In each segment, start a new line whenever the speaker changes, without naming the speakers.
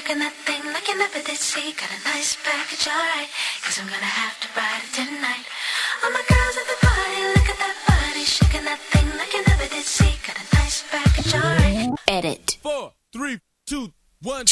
shaking that thing like you never did see. Got a nice package, alright, cause I'm gonna have to ride it tonight. All my girls at the party, look at that body, shaking that thing like you never did see. Got a nice package, alright.
Edit.
4, 3, 2, 1.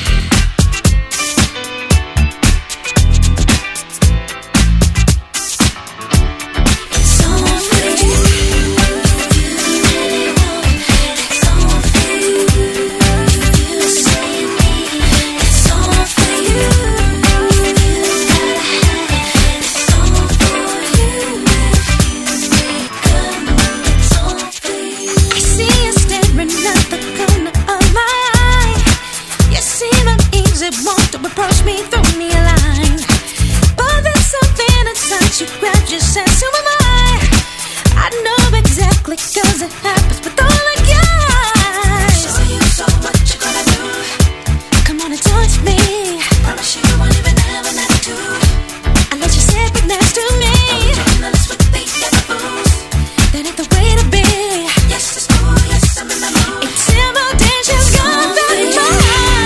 Want to approach me, throw me a line, but there's something inside you, grab your sense. Who am I know exactly, cause it happens with all the guys. Show you so what you gonna do. Come on and touch me. Promise you won't even have an attitude unless you sit right next to me. Don't jealous with the other booze. That ain't the way to be. Yes, it's cool, yes, I'm in the mood. Intimidation's gone very far.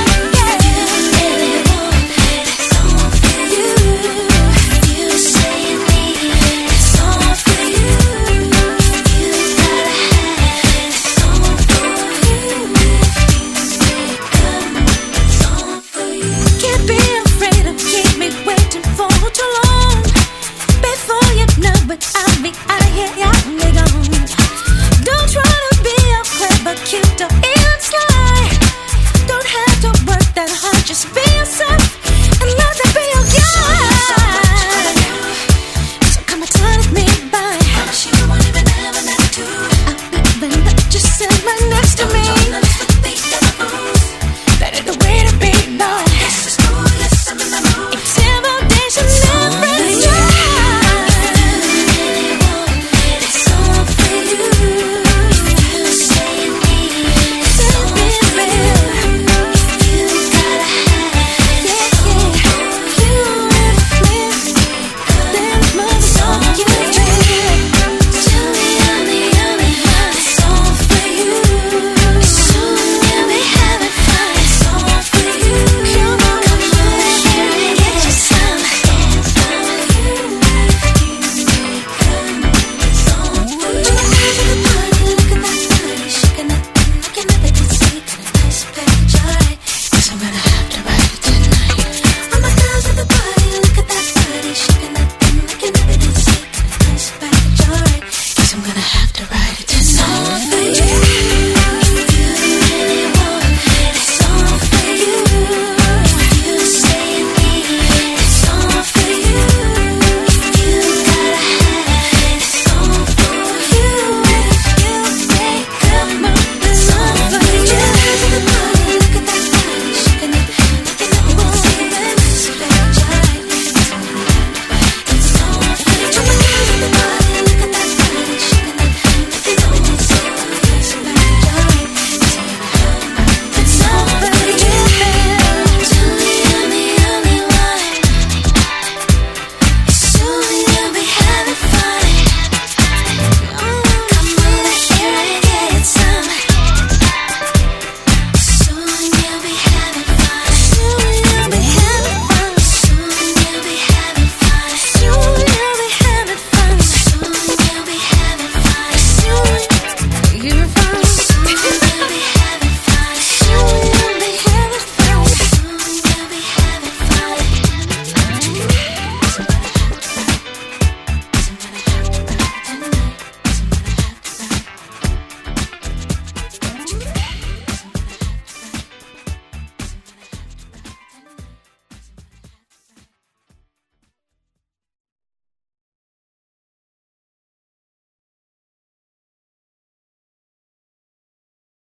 Cute or even sly. Don't have to work that hard, just be yourself and let it be your guy. So come and turn me by. Promise you won't even have an attitude. I'll even let you sit right next to me.